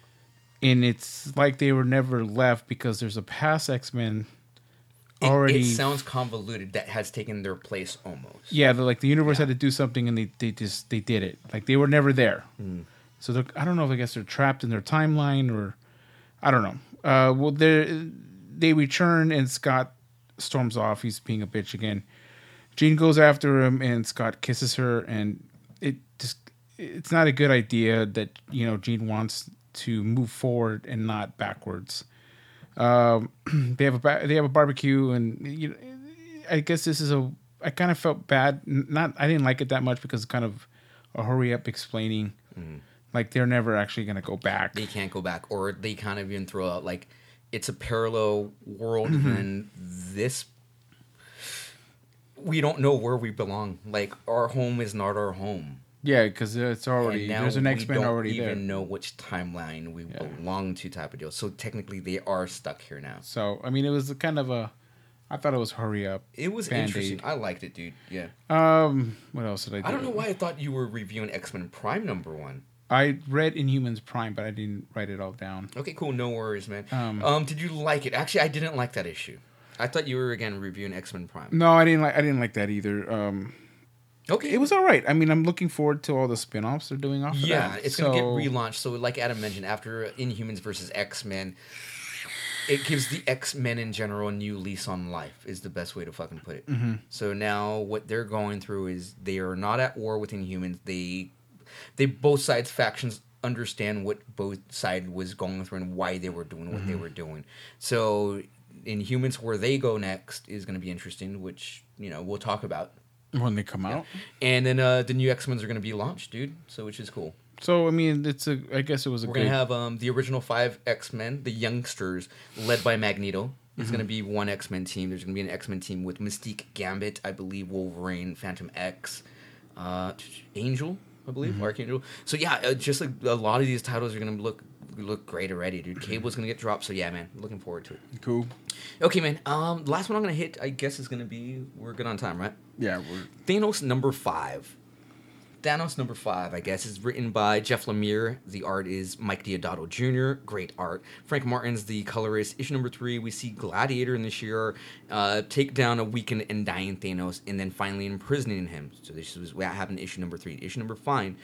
and it's like they were never left because there's a past X-Men already. It, it sounds convoluted. That has taken their place almost. Yeah, like the universe yeah. had to do something, and they, they just they did it. Like they were never there. Mm. So I don't know if I guess they're trapped in their timeline or I don't know. Uh, well, they they return, and Scott storms off. He's being a bitch again. Jean goes after him, and Scott kisses her, and it just it's not a good idea that, you know, Jean wants to move forward and not backwards. Um, they have a they have a barbecue, and you know, I guess this is a I kind of felt bad. Not I didn't like it that much because it's kind of a hurry up explaining, mm. like they're never actually gonna go back. They can't go back, or they kind of even throw out like it's a parallel world, mm-hmm. and this. We don't know where we belong. Like, our home is not our home. Yeah, because it's already there's an X-Men already there. We don't even know which timeline we yeah. belong to, type of deal. So technically, they are stuck here now. So I mean, it was kind of a. I thought it was hurry up. It was Band-Aid. Interesting. I liked it, dude. Yeah. Um. What else did I do? I don't know why I thought you were reviewing X-Men Prime number one. I read Inhumans Prime, but I didn't write it all down. Okay, cool. No worries, man. Um. um did you like it? Actually, I didn't like that issue. I thought you were again reviewing X-Men Prime. No, I didn't like. I didn't like that either. Um, okay, it was all right. I mean, I'm looking forward to all the spin-offs they're doing off. Yeah, of that. it's so, gonna get relaunched. So, like Adam mentioned, after Inhumans versus X-Men, it gives the X-Men in general a new lease on life. Is the best way to fucking put it. Mm-hmm. So now what they're going through is they are not at war with Inhumans. They, they both sides factions understand what both side was going through and why they were doing what mm-hmm. they were doing. So. Inhumans, where they go next is going to be interesting, which, you know, we'll talk about when they come yeah. out. And then uh, the new X-Men are going to be launched, dude. So, which is cool. So, I mean, it's a. I guess it was a. We're good... going to have um, the original five X-Men, the youngsters, led by Magneto. It's mm-hmm. going to be one X-Men team. There's going to be an X-Men team with Mystique, Gambit, I believe, Wolverine, Phantom X, uh, Angel, I believe, mm-hmm. Archangel. So yeah, uh, just like a lot of these titles are going to look look great already, dude. Cable's gonna get dropped, so yeah, man, looking forward to it. Cool. Okay, man. Um, the last one I'm gonna hit, I guess, is gonna be we're good on time, right? Yeah, we're Thanos number five. Thanos number five, I guess, is written by Jeff Lemire. The art is Mike Deodato Junior Great art. Frank Martin's the colorist. Issue number three, we see Gladiator in this year uh, take down a weakened and dying Thanos, and then finally imprisoning him. So this was what happened in issue number three. Issue number five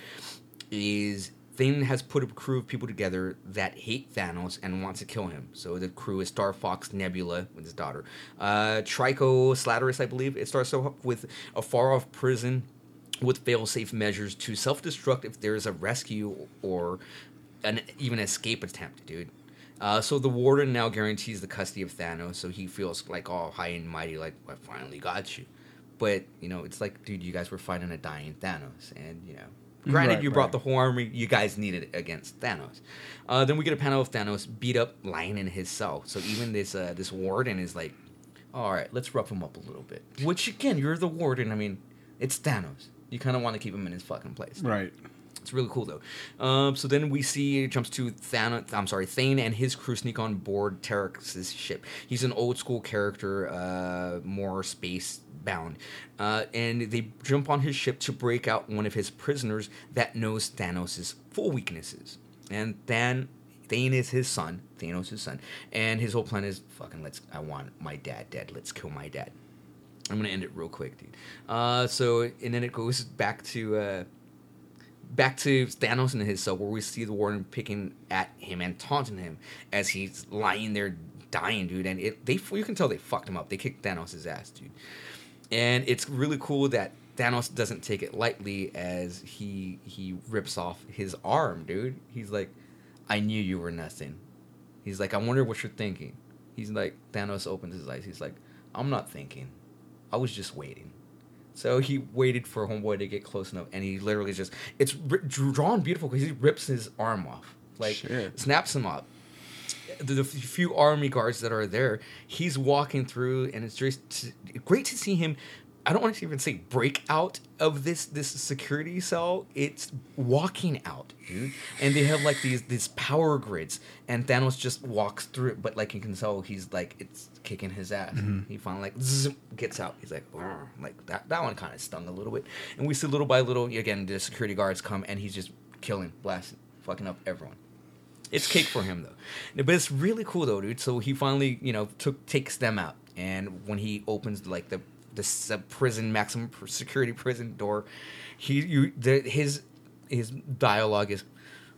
is Thane has put a crew of people together that hate Thanos and want to kill him. So the crew is Star Fox, Nebula with his daughter, uh, Trico, Slatteris, I believe. It starts off with a far-off prison with fail-safe measures to self-destruct if there is a rescue or an even escape attempt, dude. Uh, so the warden now guarantees the custody of Thanos, so he feels like all high and mighty, like, I finally got you. But, you know, it's like, dude, you guys were fighting a dying Thanos, and, you know, granted, Right, you brought right. the whole army you guys needed against Thanos. Uh, then we get a panel of Thanos beat up, lying in his cell. So even this uh, this warden is like, all right, let's rough him up a little bit. Which, again, you're the warden. I mean, it's Thanos. You kind of want to keep him in his fucking place. right. It's really cool, though. Um, so then we see, it jumps to Thanos, I'm sorry, Thane and his crew sneak on board Terex' ship. He's an old school character, uh, more space bound. Uh, and they jump on his ship to break out one of his prisoners that knows Thanos' full weaknesses. And Than, Thane is his son, Thanos' son. And his whole plan is, fucking, let's, I want my dad dead. Let's kill my dad. I'm going to end it real quick, dude. Uh, so, and then it goes back to... Uh, Back to Thanos in his cell, where we see the warden picking at him and taunting him as he's lying there dying, dude. And it they you can tell they fucked him up. They kicked Thanos' ass, dude. And it's really cool that Thanos doesn't take it lightly as he he rips off his arm, dude. He's like, I knew you were nothing. He's like, I wonder what you're thinking. He's like, Thanos opens his eyes. He's like, I'm not thinking. I was just waiting. So he waited for Homeboy to get close enough, and he literally just, it's ri- drawn beautiful because he rips his arm off. Like, Shit. snaps him up. The, the few army guards that are there, he's walking through, and it's just great to see him. I don't want to even say break out of this this security cell. It's walking out, dude. And they have like these these power grids, and Thanos just walks through it. But like you can tell, he's like it's kicking his ass. Mhm. He finally like zzz, gets out. He's like, "Arr." Like that. That one kind of stung a little bit. And we see little by little again the security guards come, and he's just killing, blasting, fucking up everyone. It's cake for him though, but it's really cool though, dude. So he finally, you know, took takes them out, and when he opens like the this uh, prison maximum security prison door, he you the, his his dialogue is,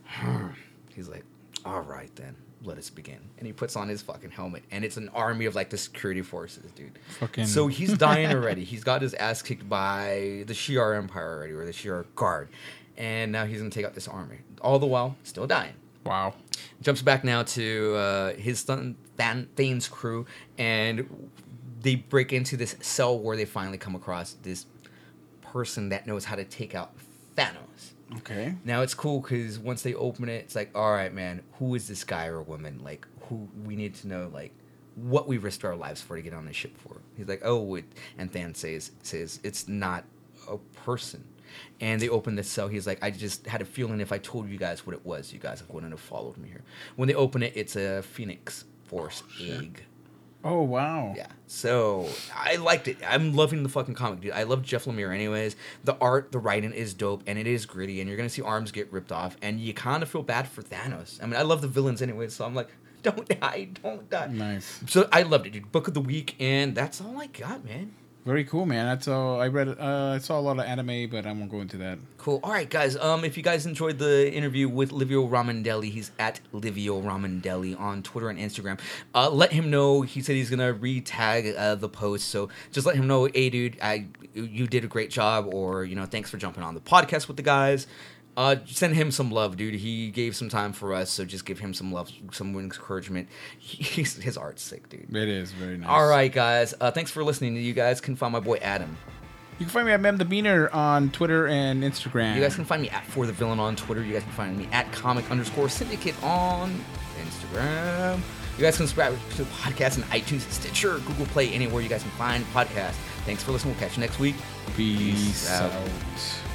he's like, all right then, let us begin, and he puts on his fucking helmet, and it's an army of like the security forces, dude. Fucking- So he's dying already. He's got his ass kicked by the Shi'ar Empire already, or the Shi'ar Guard, and now he's gonna take out this army. All the while, still dying. Wow. Jumps back now to uh, his son Than- Thane's crew, and they break into this cell where they finally come across this person that knows how to take out Thanos. Okay. Now it's cool because once they open it, it's like, all right, man, who is this guy or woman? Like, who we need to know, like, what we risked our lives for to get on this ship for. He's like, oh, it, and Than says says it's not a person. And they open this cell. He's like, I just had a feeling if I told you guys what it was, you guys wouldn't have followed me here. When they open it, it's a Phoenix Force egg. Oh, wow. Yeah. So I liked it. I'm loving the fucking comic, dude. I love Jeff Lemire anyways. The art, the writing is dope, and it is gritty, and you're going to see arms get ripped off, and you kind of feel bad for Thanos. I mean, I love the villains anyways, so I'm like, don't die, don't die. Nice. So I loved it, dude. Book of the week, and that's all I got, man. Very cool, man. That's all. I read. Uh, I saw a lot of anime, but I won't go into that. Cool. All right, guys. Um, if you guys enjoyed the interview with Livio Ramondelli, he's at Livio Ramondelli on Twitter and Instagram. Uh, let him know. He said he's gonna re-tag uh, the post, so just let him know. Hey, dude, I you did a great job, or you know, thanks for jumping on the podcast with the guys. Uh, send him some love, dude. He gave some time for us, so just give him some love, some encouragement. He's, his art's sick, dude. It is very nice. All right, guys. Uh, thanks for listening. You guys can find my boy Adam. You can find me at Mem the Beaner on Twitter and Instagram. You guys can find me at For the Villain on Twitter. You guys can find me at Comic underscore Syndicate on Instagram. You guys can subscribe to the podcast on iTunes, Stitcher, Google Play, anywhere you guys can find podcasts. Thanks for listening. We'll catch you next week. Peace, Peace out. out.